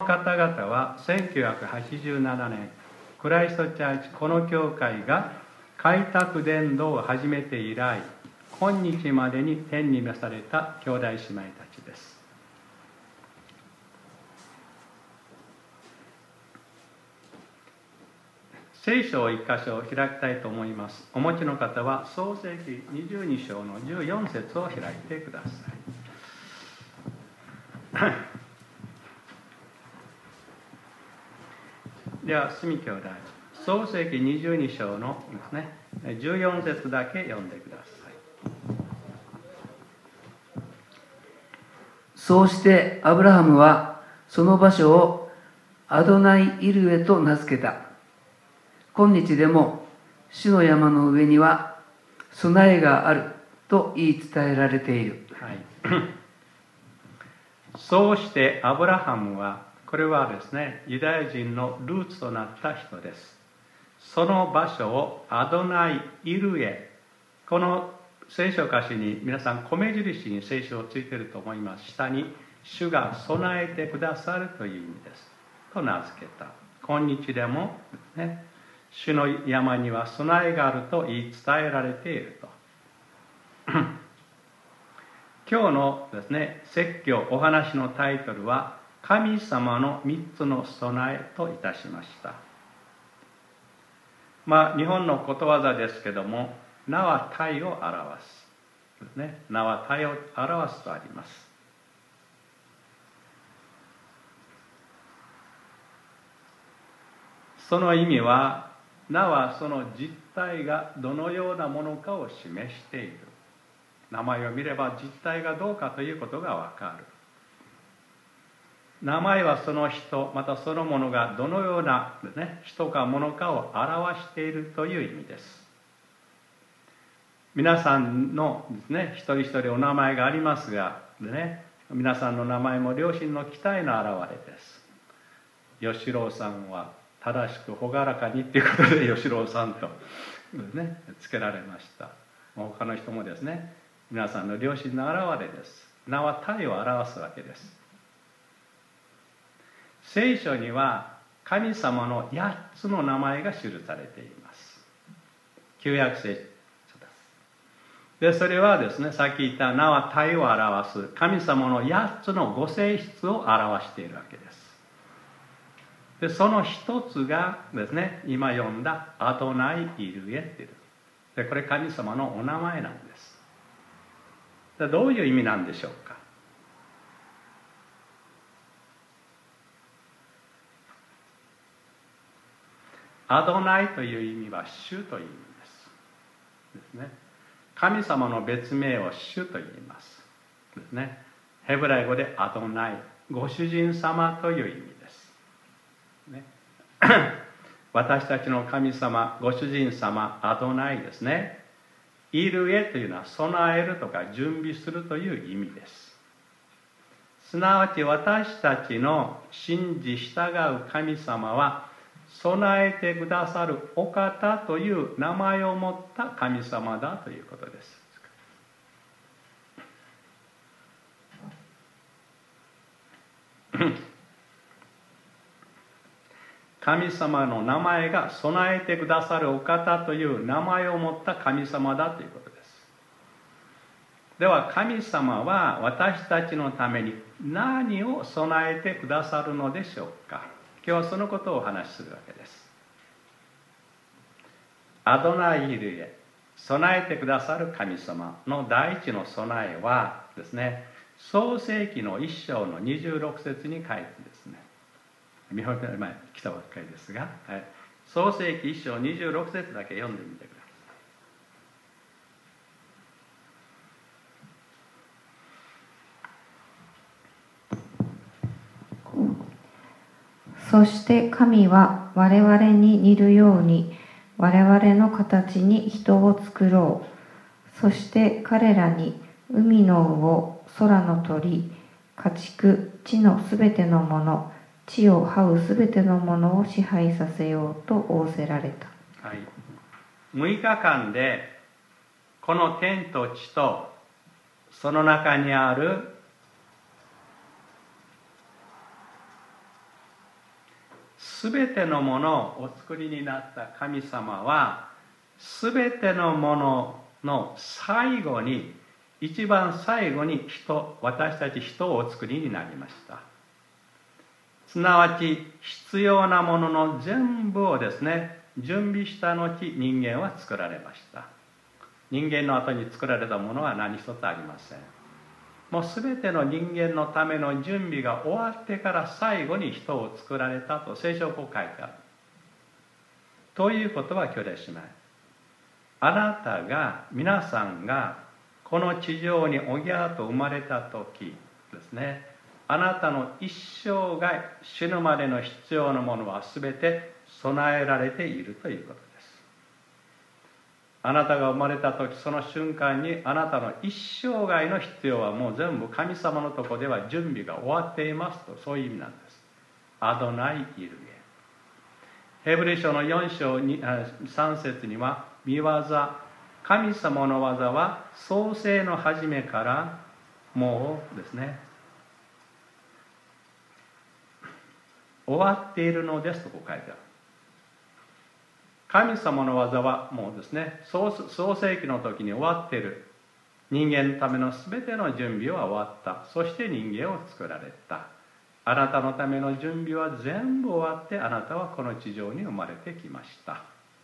方々は1987年、クライストチャーチ、この教会が開拓伝道を始めて以来、今日までに天に召された兄弟姉妹たちです。聖書を一箇所開きたいと思います。お持ちの方は創世記22章の14節を開いてください。では、住兄弟、創世記22章のですね、14節だけ読んでください。 そうしてアブラハムはその場所をアドナイ・イルエと名付けた。今日でも主の山の上には備えがあると言い伝えられている。 はい、そうしてアブラハムは、これはですね、ユダヤ人のルーツとなった人です。その場所をアドナイ・イルエ、この聖書歌詞に皆さん米印に聖書をついていると思います。下に主が備えてくださるという意味ですと名付けた。今日でもですね、主の山には備えがあると言い伝えられていると。今日のですね、説教お話のタイトルは神様の3つの備えといたしました。日本のことわざですけども、名は体を表すですね、名は体を表すとあります。その意味は、名はその実態がどのようなものかを示している。名前を見れば実態がどうかということがわかる。名前はその人、またそのものがどのような、ね、人かものかを表しているという意味です。皆さんのですね、一人一人お名前がありますが、ね、皆さんの名前も良心の期待の表れです。吉郎さんは正しく朗らかにということで吉郎さんと、ね、つけられました。他の人もですね、皆さんの良心の表れです。名は体を表すわけです。聖書には神様の8つの名前が記されています。旧約聖書です。で、それはですね、さっき言った名は体を表す神様の8つのご性質を表しているわけです。で、その一つがですね、今読んだアドナイ・イルエっていう。で、これ神様のお名前なんです。で、どういう意味なんでしょうか。アドナイという意味は主という意味ですね。神様の別名を主と言いますですね。ヘブライ語でアドナイ、ご主人様という意味です、ね、私たちの神様、ご主人様、アドナイですね。イルエというのは備えるとか準備するという意味です。すなわち私たちの信じ従う神様は備えてくださるお方という名前を持った神様だということです。神様の名前が備えてくださるお方という名前を持った神様だということです。では神様は私たちのために何を備えてくださるのでしょうか。今日はそのことをお話しするわけです。アドナイ・イルエ、備えてくださる神様の第一の備えはですね、創世記の1章の26節に書いてですね、見本前来たばっかりですが、はい、創世記1章26節だけ読んでみてください。そして神は我々に似るように我々の形に人を作ろう。そして彼らに海の魚、空の鳥、家畜、地のすべてのもの、地を這うすべてのものを支配させようと仰せられた。 はい、6日間でこの天と地とその中にあるすべてのものをお作りになった神様は、すべてのものの最後に、一番最後に私たち人をお作りになりました。すなわち必要なものの全部をですね、準備した後、人間は作られました。人間の後に作られたものは何一つありません。もうすべての人間のための準備が終わってから最後に人を作られたと聖書をこう書いてある。ということは兄弟姉妹、あなたが、皆さんがこの地上におぎゃーと生まれた時ですね、あなたの一生涯死ぬまでの必要なものはすべて備えられているということです。あなたが生まれた時、その瞬間にあなたの一生涯の必要はもう全部神様のところでは準備が終わっていますと、そういう意味なんです。アドナイイルゲ。ヘブル書の4章3節には、御業、神様の技は創世の初めからもうですね、終わっているのですとこう書いてある。神様の技はもうですね、創世記の時に終わっている。人間のための全ての準備は終わった。そして人間を作られた。あなたのための準備は全部終わって、あなたはこの地上に生まれてきました。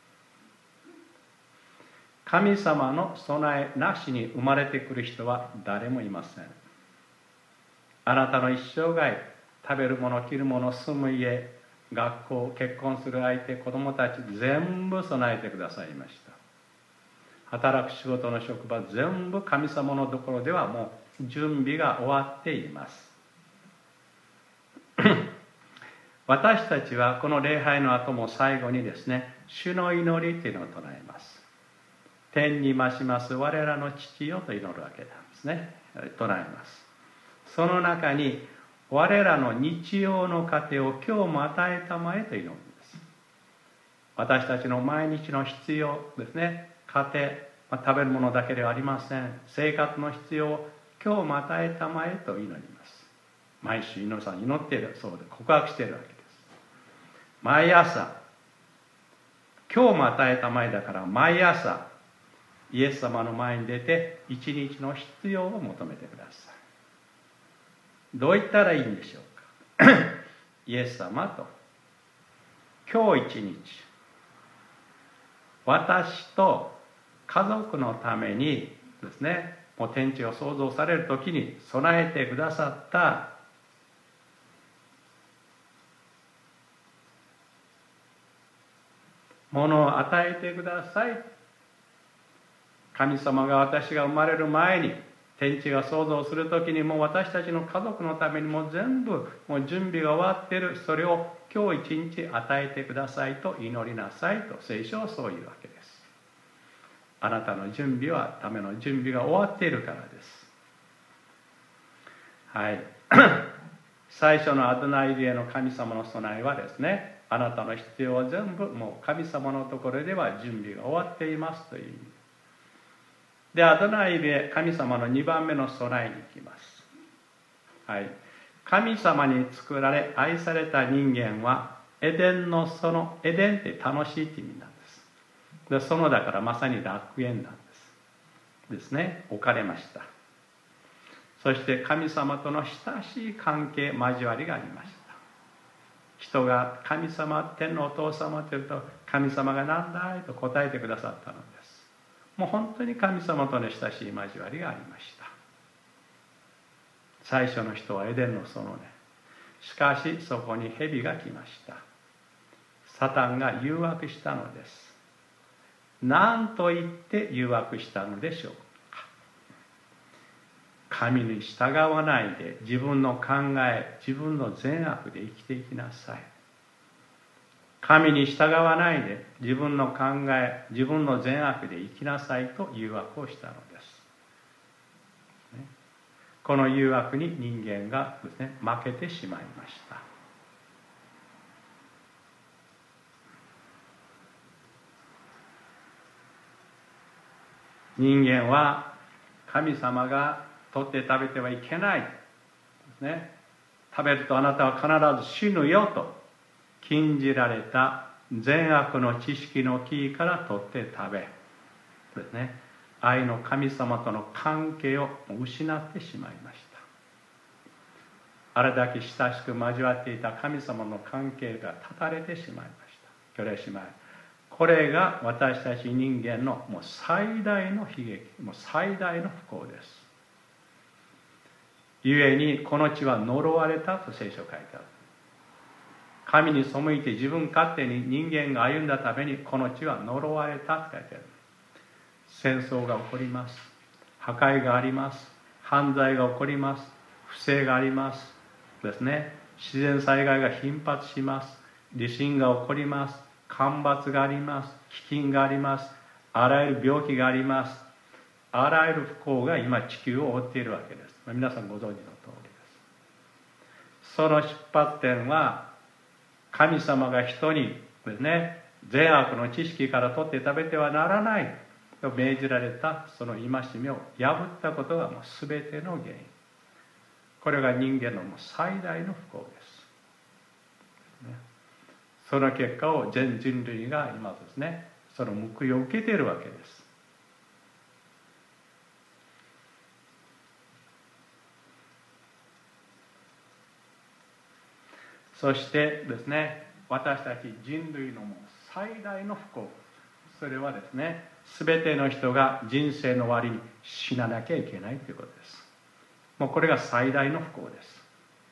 神様の備えなしに生まれてくる人は誰もいません。あなたの一生涯、食べるもの、着るもの、住む家、学校、結婚する相手、子供たち、全部備えてくださいました。働く仕事の職場、全部神様のところではもう準備が終わっています。私たちはこの礼拝の後も最後にですね、主の祈りというのを唱えます。天に増します我らの父よと祈るわけなんですね。唱えます。その中に我らの日曜の糧を今日も与えたまえと祈るんです。私たちの毎日の必要ですね、糧、食べるものだけではありません。生活の必要を今日も与えたまえと祈ります。毎週祈っているそうで告白しているわけです。毎朝、今日も与えたまえだから毎朝イエス様の前に出て一日の必要を求めてください。どう言ったらいいんでしょうか。イエス様と、今日一日、私と家族のためにですね、もう天地を創造される時に備えてくださったものを与えてください。神様が私が生まれる前に天地が創造するときにもう私たちの家族のためにもう全部もう準備が終わっている。それを今日一日与えてくださいと祈りなさいと聖書はそういうわけです。あなたの準備はための準備が終わっているからです。はい。最初のアドナイルへの神様の備えはですね、あなたの必要は全部もう神様のところでは準備が終わっていますという意味で、アドナイルへ神様の2番目の備えに行きます。はい。神様に作られ愛された人間はエデンの園、エデンって楽しいって意味なんです。で、園だからまさに楽園なんですね。置かれました。そして神様との親しい関係、交わりがありました。人が神様、天のお父様というと、神様が何だいと答えてくださったのです。もう本当に神様との親しい交わりがありました。最初の人はエデンの園で、しかしそこに蛇が来ました。サタンが誘惑したのです。何と言って誘惑したのでしょうか。神に従わないで自分の考え、自分の善悪で生きていきなさい。神に従わないで自分の考え、自分の善悪で生きなさいと誘惑をしたのです。この誘惑に人間がですね、負けてしまいました。人間は神様が取って食べてはいけないですね。食べるとあなたは必ず死ぬよと禁じられた善悪の知識の木から取って食べですね、愛の神様との関係を失ってしまいました。あれだけ親しく交わっていた神様の関係が断たれてしまいました。兄弟姉妹、これが私たち人間のもう最大の悲劇、もう最大の不幸です。ゆえにこの地は呪われたと聖書書いてある。神に背いて自分勝手に人間が歩んだためにこの地は呪われたと書いてある。戦争が起こります。破壊があります。犯罪が起こります。不正がありますですね。自然災害が頻発します。地震が起こります。干ばつがあります。飢饉があります。あらゆる病気があります。あらゆる不幸が今地球を覆っているわけです。皆さんご存知の通りです。その出発点は神様が人にですね、善悪の知識から取って食べてはならないと命じられたその戒めを破ったことがもう全ての原因。これが人間のもう最大の不幸です。その結果を全人類が今ですね、その報いを受けているわけです。そしてですね、私たち人類のもう最大の不幸、それはですね、全ての人が人生の終わりに死ななきゃいけないということです。もうこれが最大の不幸です。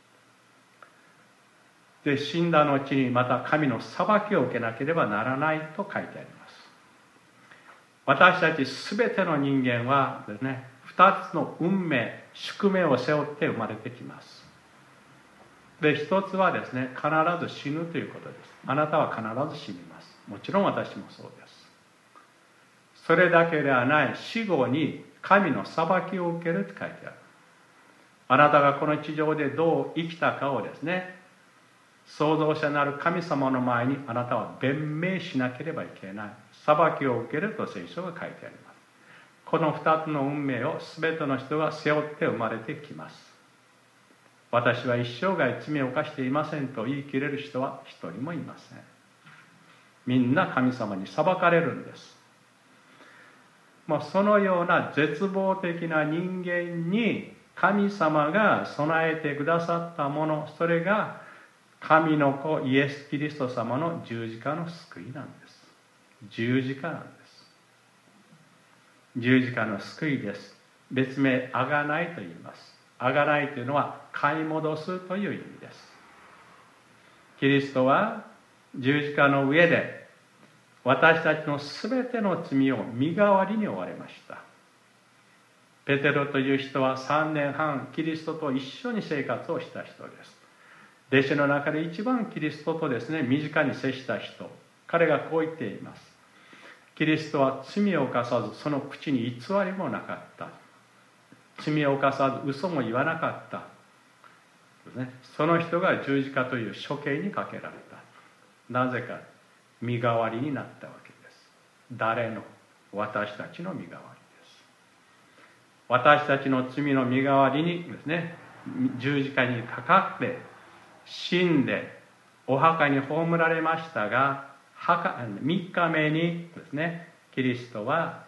で、死んだ後にまた神の裁きを受けなければならないと書いてあります。私たち全ての人間はですね、2つの運命、宿命を背負って生まれてきます。で、一つはですね、必ず死ぬということです。あなたは必ず死にます。もちろん私もそうです。それだけではない、死後に神の裁きを受けると書いてある。あなたがこの地上でどう生きたかをですね、創造者なる神様の前にあなたは弁明しなければいけない。裁きを受けると聖書が書いてあります。この2つの運命を全ての人が背負って生まれてきます。私は一生涯罪を犯していませんと言い切れる人は一人もいません。みんな神様に裁かれるんです。そのような絶望的な人間に神様が備えてくださったもの、それが神の子イエス・キリスト様の十字架の救いなんです。十字架なんです。十字架の救いです。別名あがないと言います。あがないというのは買い戻すという意味です。キリストは十字架の上で私たちのすべての罪を身代わりに負われました。ペテロという人は3年半キリストと一緒に生活をした人です。弟子の中で一番キリストとですね、身近に接した人。彼がこう言っています。キリストは罪を犯さず、その口に偽りもなかった。罪を犯さず嘘も言わなかった、その人が十字架という処刑にかけられた。なぜか身代わりになったわけです。誰の？私たちの身代わりです。私たちの罪の身代わりにですね、十字架にかかって死んでお墓に葬られましたが、3日目にですね、キリストは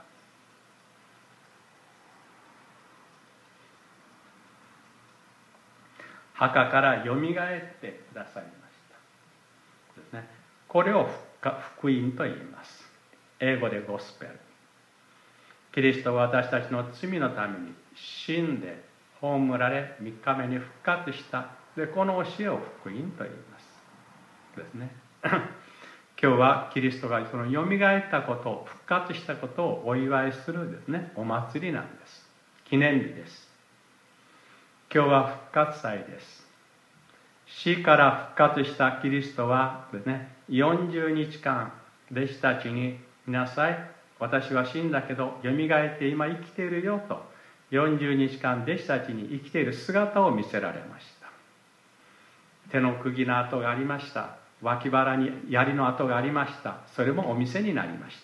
墓からよみがえってくださいましたですね。これを福音と言います。英語でゴスペル。キリストは私たちの罪のために死んで葬られ3日目に復活した。で、この教えを福音と言いますですね。今日はキリストがそのよみがえったこと、復活したことをお祝いするですね、お祭りなんです。記念日です。今日は復活祭です。死から復活したキリストはですね、40日間弟子たちに見なさい、私は死んだけどよみがえって今生きているよと40日間弟子たちに生きている姿を見せられました。手の釘の跡がありました。脇腹に槍の跡がありました。それもお見せになりました。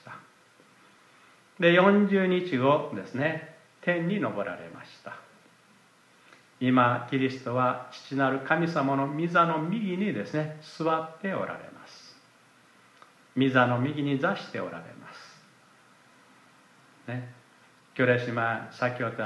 で、40日後ですね、天に昇られました。 今キリストは父なる神様の御座の右にですね、座っておられます。御座の右に座しておられますね。兄弟姉妹、先ほど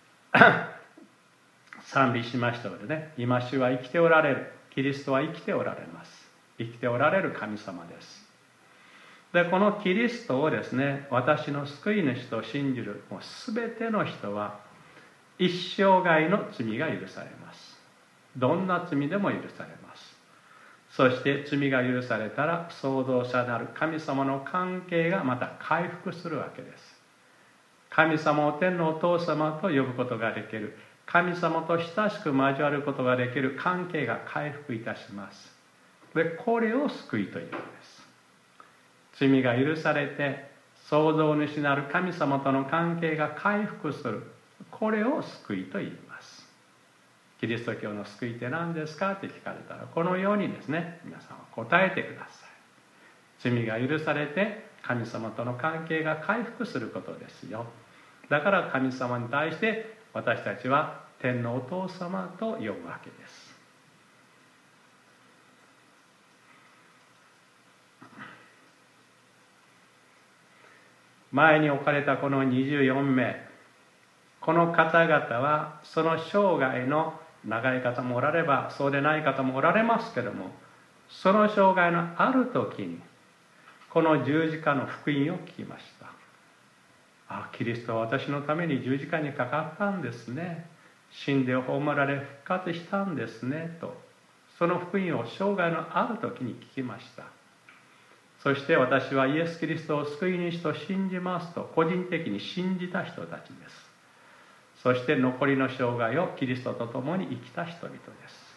賛美しましたのでね、今主は生きておられる、キリストは生きておられます。生きておられる神様です。で、このキリストをですね、私の救い主と信じるもう全ての人は一生涯の罪が許されます。どんな罪でも許されます。そして罪が許されたら創造者なる神様の関係がまた回復するわけです。神様を天のお父様と呼ぶことができる、神様と親しく交わることができる関係が回復いたします。で、これを救いというのです。罪が許されて創造主なる神様との関係が回復する、これを救いと言います。キリスト教の救いって何ですかって聞かれたら、このようにですね、皆さんは答えてください。罪が許されて神様との関係が回復することですよ。だから神様に対して私たちは天のお父様と呼ぶわけです。前に置かれたこの24名、この方々はその生涯の長い方もおらればそうでない方もおられますけども、その生涯のある時にこの十字架の福音を聞きました。あ、キリストは私のために十字架にかかったんですね、死んで葬られ復活したんですねと、その福音を生涯のある時に聞きました。そして私はイエス・キリストを救い主と信じますと個人的に信じた人たちです。そして残りの生涯をキリストと共に生きた人々です。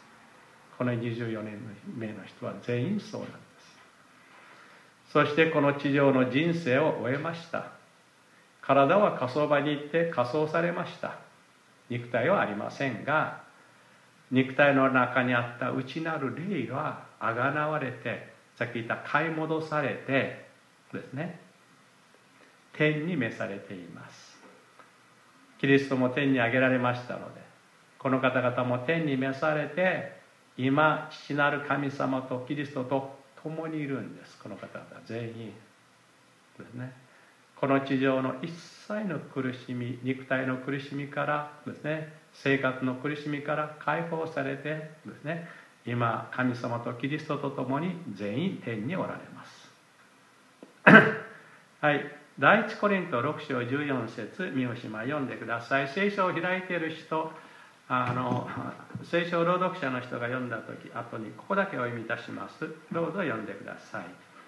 この24年目の人は全員そうなんです。そしてこの地上の人生を終えました。体は火葬場に行って火葬されました。肉体はありませんが、肉体の中にあった内なる霊はあがなわれて、さっき言った買い戻されてですね、天に召されています。キリストも天に上げられましたので、この方々も天に召されて、今父なる神様とキリストと共にいるんです。この方々全員ですね。この地上の一切の苦しみ、肉体の苦しみからですね、生活の苦しみから解放されてですね、今神様とキリストと共に全員天におられますはい、第一コリント6章14節、三好島読んでください。聖書を開いている人、聖書朗読者の人が読んだ時後にここだけお読みいたします。どうぞ読んでください。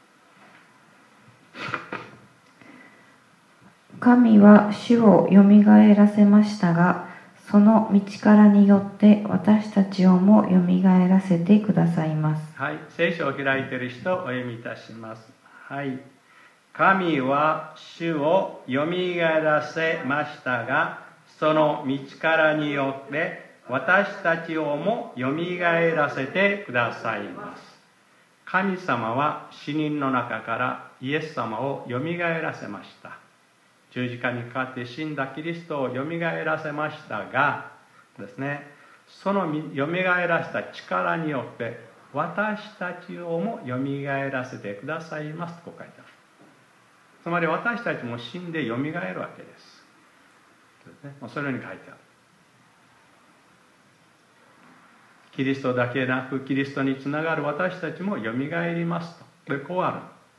神は主をよみがえらせましたが、その道からによって私たちをもよみがえらせてくださいます。 はい、聖書を開いている人お読みいたします。はい、神は主をよみがえらせましたが、その道からによって私たちをもよみがえらせてくださいます。神様は死人の中からイエス様をよみがえらせました。十字架にかかって死んだキリストをよみがえらせましたがですね、そのよみがえらせた力によって私たちをもよみがえらせてくださいますと書いてある。つまり私たちも死んでよみがえるわけです。そのように書いてある。キリストだけでなくキリストにつながる私たちもよみがえりますと。でこうある。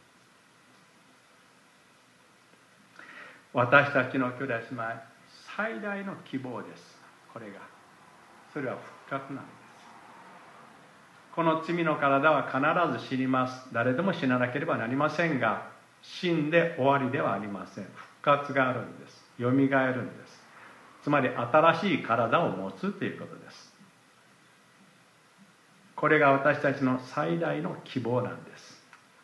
私たちの兄弟姉妹最大の希望です。これがそれは復活なんです。この罪の体は必ず死にます。誰でも死ななければなりませんが、死んで終わりではありません。復活があるんです。よみがえるんです。つまり新しい体を持つということです。これが私たちの最大の希望なんです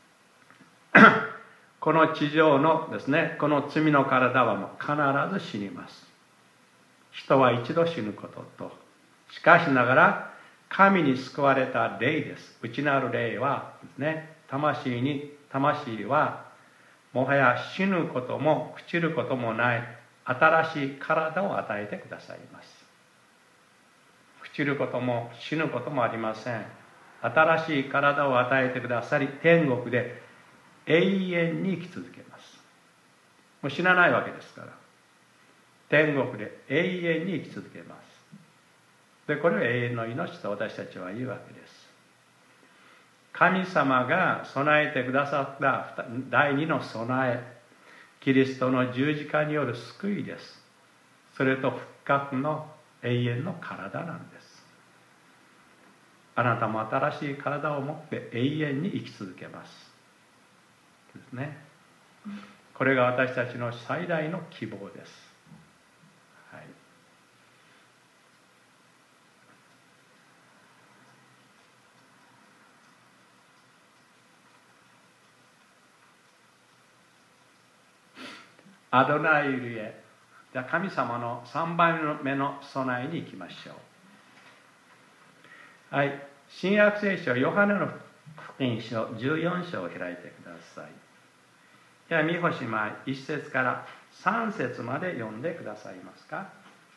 この地上のですね、この罪の体はもう必ず死にます。人は一度死ぬことと、しかしながら神に救われた霊です。内なる霊はですね、魂はもはや死ぬことも朽ちることもない新しい体を与えてくださいます。 朽ちることも死ぬこともありません。新しい体を与えてくださり、天国で永遠に生き続けます。もう死なないわけですから、天国で永遠に生き続けます。でこれを永遠の命と私たちは言うわけです。神様が備えてくださった第二の備え、キリストの十字架による救いです。それと復活の永遠の体なんです。あなたも新しい体を持って永遠に生き続けますですね。これが私たちの最大の希望です。はい、アドナイルへ、じゃあ神様の3番目の備えに行きましょう。はい、新約聖書ヨハネの福音書14章を開いてください。では三星前1節から3節まで読んでくださいますか。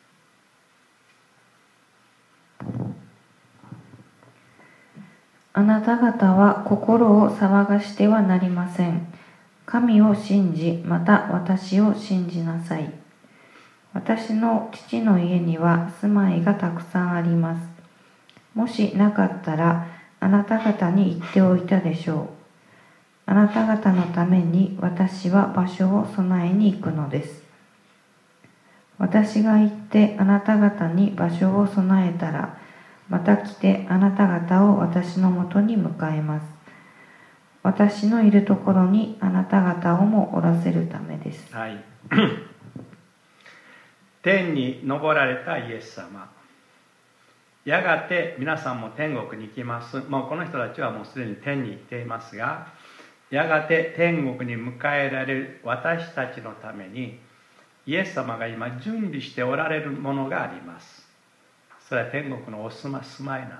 あなた方は心を騒がしてはなりません。神を信じ、また私を信じなさい。私の父の家には住まいがたくさんあります。もしなかったらあなた方に言っておいたでしょう。あなた方のために私は場所を備えに行くのです。私が行ってあなた方に場所を備えたら、また来てあなた方を私のもとに迎えます。私のいるところにあなた方をもおらせるためです。 はい、天に昇られたイエス様、やがて皆さんも天国に行きます。もうこの人たちはもうすでに天に行っていますが、やがて天国に迎えられる私たちのためにイエス様が今準備しておられるものがあります。それは天国のお住まいなんです。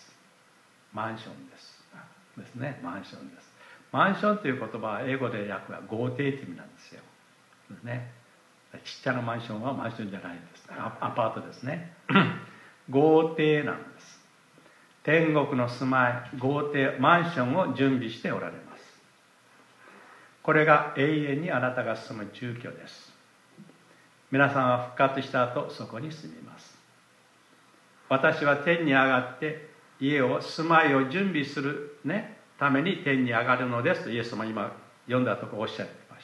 マンションですね。マンションです。マンションという言葉は英語で訳は豪邸という意味なんですよ。ですね。ちっちゃなマンションはマンションじゃないんです。アパートですね。豪邸なんです。天国の住まい、豪邸、マンションを準備しておられます。これが永遠にあなたが住む住居です。皆さんは復活した後、そこに住みます。私は天に上がって家を、住まいを準備するために天に上がるのですとイエス様今読んだところおっしゃってました。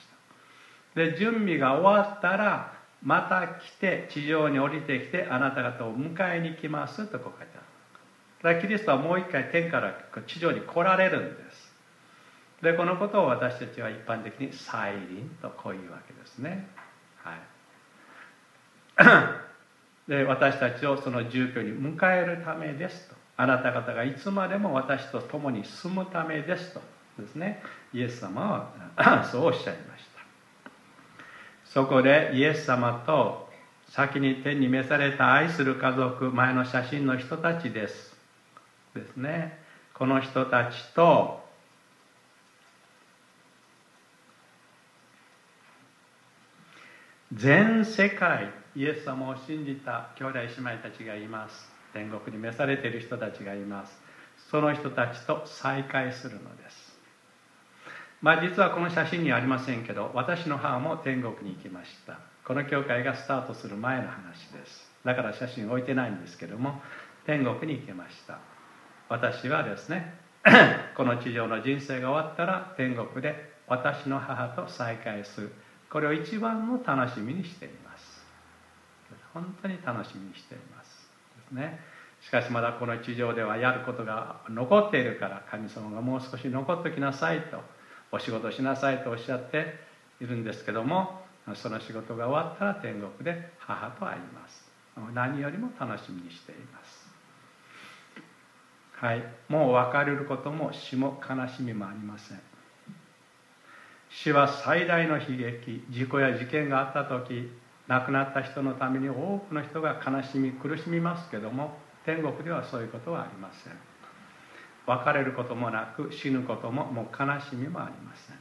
で、準備が終わったらまた来て地上に降りてきてあなた方を迎えに来ますとこう書いてある。だからキリストはもう一回天から地上に来られるんです。で、このことを私たちは一般的に再臨とこういうわけですね。はい。で、私たちをその住居に迎えるためですと。あなた方がいつまでも私と共に住むためですとですね、イエス様はそうおっしゃいました。そこでイエス様と先に天に召された愛する家族、前の写真の人たちですね。この人たちと全世界イエス様を信じた兄弟姉妹たちがいます。天国に召されている人たちがいます。その人たちと再会するのです。実はこの写真にはありませんけど、私の母も天国に行きました。この教会がスタートする前の話です。だから写真置いてないんですけども、天国に行きました。私はですねこの地上の人生が終わったら天国で私の母と再会する、これを一番の楽しみにしています。本当に楽しみにしていますですね。しかしまだこの地上ではやることが残っているから、神様がもう少し残っておきなさいと、お仕事しなさいとおっしゃっているんですけども、その仕事が終わったら天国で母と会います。何よりも楽しみにしています。はい、もう別れることも死も悲しみもありません。死は最大の悲劇、事故や事件があった時、亡くなった人のために多くの人が悲しみ苦しみますけども、天国ではそういうことはありません。別れることもなく死ぬことももう悲しみもありません。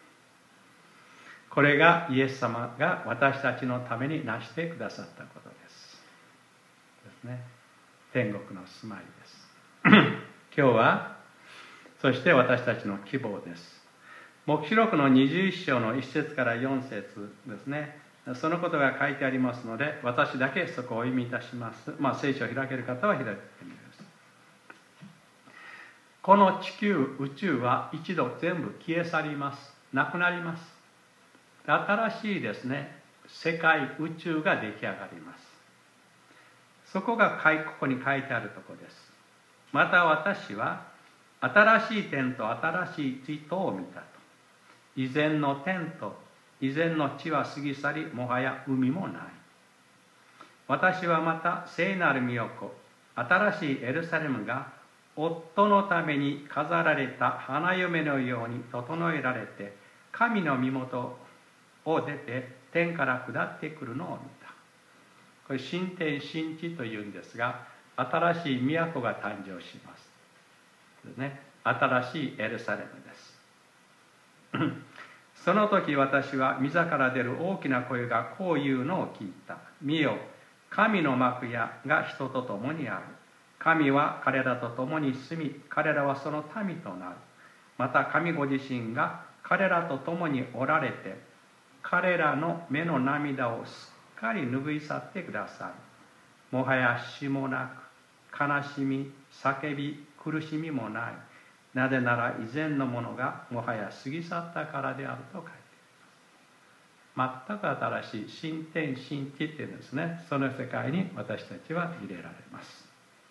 これがイエス様が私たちのために成してくださったことですね。 天国の住まいです今日はそして私たちの希望です。黙示録の21章の1節から4節ですね。そのことが書いてありますので、私だけそこをお読みいたします。聖書を開ける方は開いてみます。この地球、宇宙は一度全部消え去ります。なくなります。新しいですね、世界、宇宙が出来上がります。そこがここに書いてあるところです。また私は新しい天と新しい地とを見たと。以前の天と以前の地は過ぎ去り、もはや海もない。私はまた聖なる都、新しいエルサレムが夫のために飾られた花嫁のように整えられて、神の身元を出て天から下ってくるのを見た。これ新天新地というんですが、新しい都が誕生します。ですね、新しいエルサレムですその時私は御座から出る大きな声がこういうのを聞いた。見よ、神の幕屋が人と共にある。神は彼らと共に住み、彼らはその民となる。また神ご自身が彼らと共におられて、彼らの目の涙をすっかり拭い去ってください。もはや死もなく、悲しみ、叫び、苦しみもない。なぜなら以前のものがもはや過ぎ去ったからであると書いてある。全く新しい新天新地っていうんですね。その世界に私たちは入れられます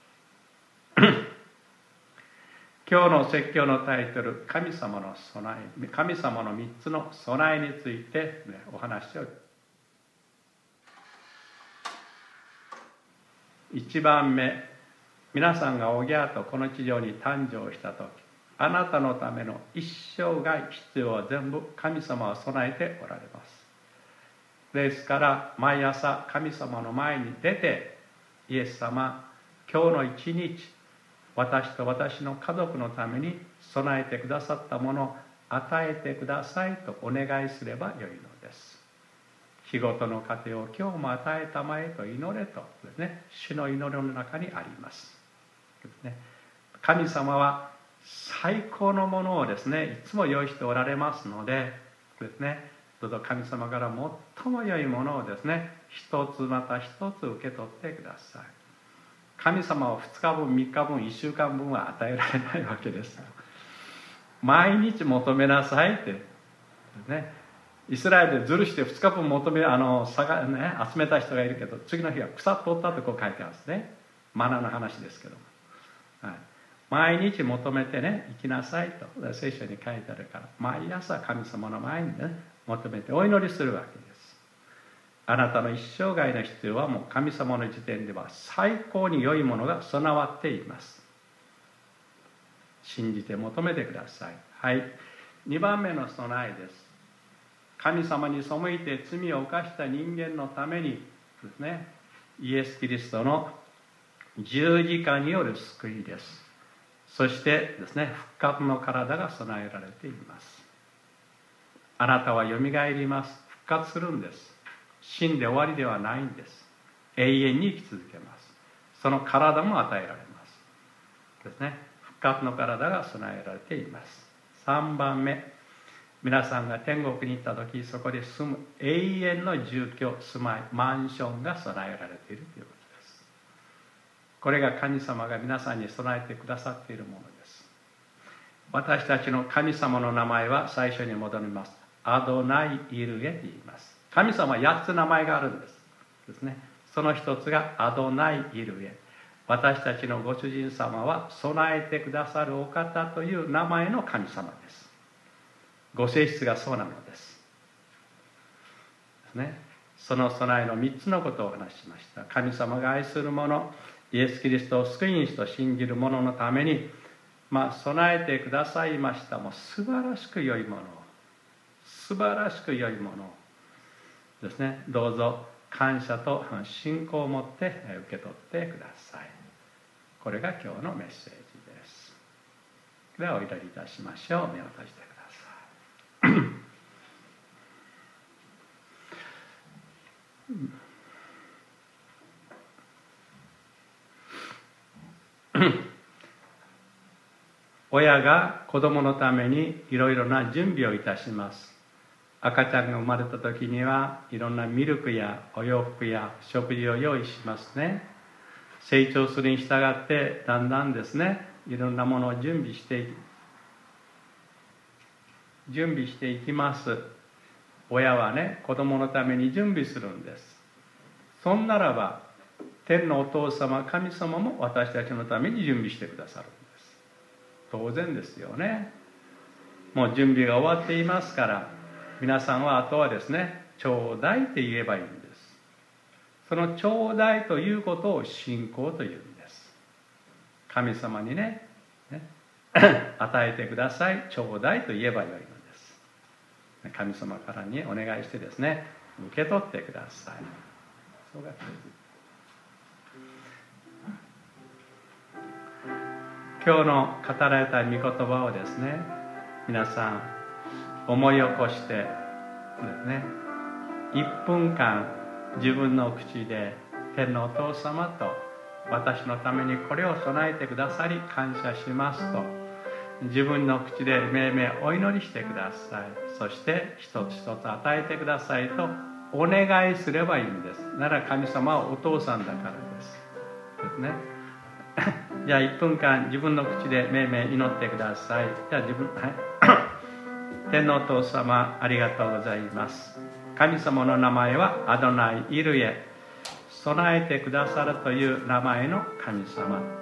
今日の説教のタイトル、神様の備え、神様の3つの備えについて、お話を。1番目、皆さんがおぎゃーとこの地上に誕生したとき、あなたのための一生涯必要は全部神様は備えておられます。ですから毎朝神様の前に出て、イエス様、今日の一日、私と私の家族のために備えてくださったものを与えてくださいとお願いすればよいのです。日ごとの糧を今日も与えたまえと祈れとですね、主の祈りの中にあります。ですね、神様は最高のものをですね、いつも用意しておられますのでですね、どうぞ神様から最も良いものをですね、一つまた一つ受け取ってください。神様は2日分、3日分、1週間分は与えられないわけです。毎日求めなさいってね、イスラエルでずるして2日分集めた人がいるけど、次の日は腐っとったとこう書いてますね。マナの話ですけども、はい、毎日求めてね、生きなさいと聖書に書いてあるから、毎朝神様の前にね、求めてお祈りするわけです。あなたの一生涯の必要はもう神様の時点では最高に良いものが備わっています。信じて求めてください。はい、2番目の備えです。神様に背いて罪を犯した人間のためにですね、イエス・キリストの十字架による救いです。そしてですね、復活の体が備えられています。あなたはよみがえります。復活するんです。死んで終わりではないんです。永遠に生き続けます。その体も与えられますですね。復活の体が備えられています。3番目、皆さんが天国に行った時、そこで住む永遠の住居、住まい、マンションが備えられているということです。これが神様が皆さんに備えてくださっているものです。私たちの神様の名前は最初に戻ります。アドナイ・イルエと言います。神様は8つ名前があるんですね。その一つがアドナイ・イルエ。私たちのご主人様は備えてくださるお方という名前の神様です。ご性質がそうなのですね。その備えの3つのことをお話ししました。神様が愛する者、イエス・キリストを救い主と信じる者のために、備えてくださいました。もう素晴らしく良いものを、素晴らしく良いものをですね、どうぞ感謝と信仰を持って受け取ってください。これが今日のメッセージです。ではお祈りいたしましょう。目を閉じてください。 親が子供のためにいろいろな準備をいたします。赤ちゃんが生まれた時にはいろんなミルクやお洋服や食事を用意しますね。成長するに従ってだんだんですね、いろんなものを準備していきます。親はね、子供のために準備するんです。そんならば天のお父様、神様も私たちのために準備してくださるんです。当然ですよね。もう準備が終わっていますから、皆さんはあとはですね、ちょうだいって言えばいいんです。そのちょうだいということを信仰というんです。神様にね与えてください、ちょうだいと言えばよいのです。神様からにお願いしてですね、受け取ってください。今日の語られた御言葉をですね、皆さん思い起こしてですね、1分間自分の口で天のお父様と私のためにこれを備えてくださり感謝しますと自分の口でめいめいお祈りしてください。そして一つ一つ与えてくださいとお願いすればいいんです。なら神様はお父さんだからですね。じゃあ1分間自分の口でめいめい祈ってください。じゃあ天のお父様、ありがとうございます。神様の名前はアドナイ・イルエ、備えてくださるという名前の神様。